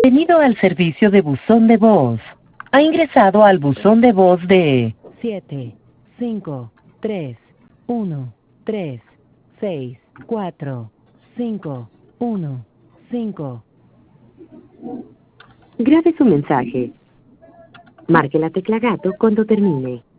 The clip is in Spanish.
Bienvenido al servicio de buzón de voz. Ha ingresado al buzón de voz de 7, 5, 3, 1, 3, 6, 4, 5, 1, 5. Grabe su mensaje. Marque la tecla gato cuando termine.